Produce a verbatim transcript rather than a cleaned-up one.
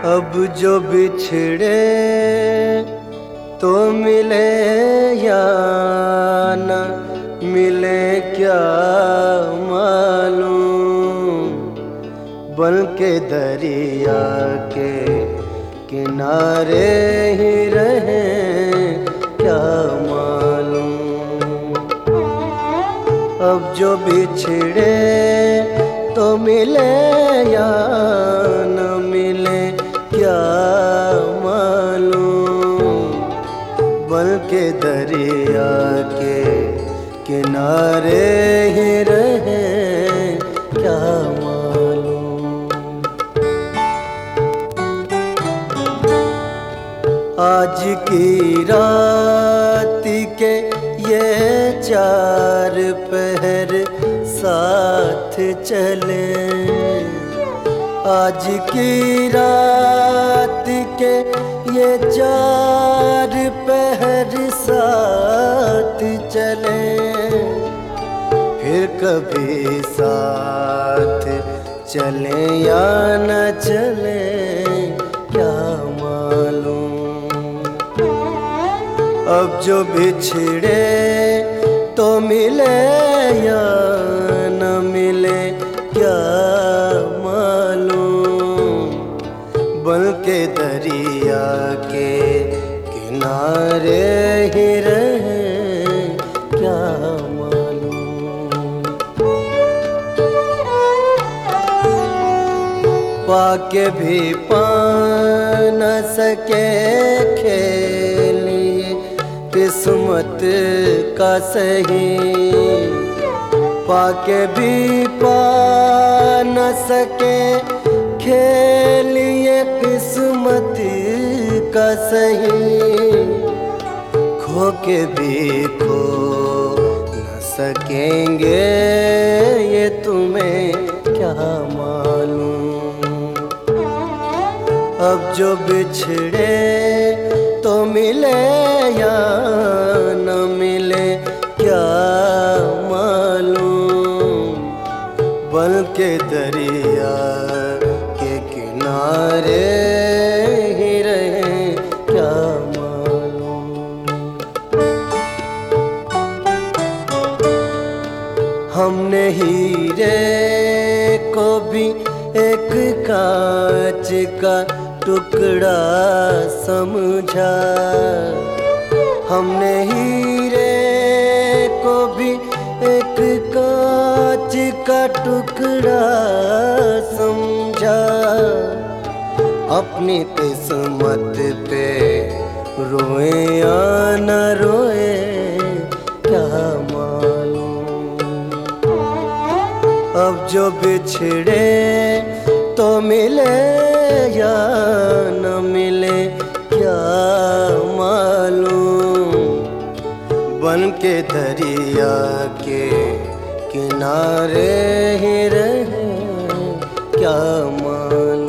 अब जो बिछड़े तो मिले या न मिले क्या मालूम, बल्कि दरिया के किनारे ही रहे क्या मालूम। अब जो बिछड़े तो मिले या न मिले क्या मालूम, बल्कि दरिया के किनारे ही रहे क्या मालूम। आज की रात के ये चार पहर साथ चले, आज की रात के ये चार पहर साथ चले, फिर कभी साथ चले या न चले क्या मालूम। अब जो बिछड़े तो मिले या न मिले क्या मालूम, बल्कि दरिया के किनारे ही रहे क्या मालूम। पाके भी पा न सके खेलिए किस्मत का सही, पाके भी पा न सके खेलिए किस्मत का सही, खो के भी खो न सकेंगे ये तुम्हें क्या मालूम। अब जो बिछड़े तो मिले या न मिले क्या मालूम, बल्कि दरिया के किनारे ही रहे क्या मालूम। हमने हीरे को भी एक कांच का टुकड़ा समझा, हमने हीरे को भी एक कांच का टुकड़ा समझा, अपनी किस्मत पे रोए या न रोए क्या मालूम। अब जो बिछड़े तो मिले या न मिले क्या मालूम, बल्कि दरिया के किनारे ही रहे क्या मालूम।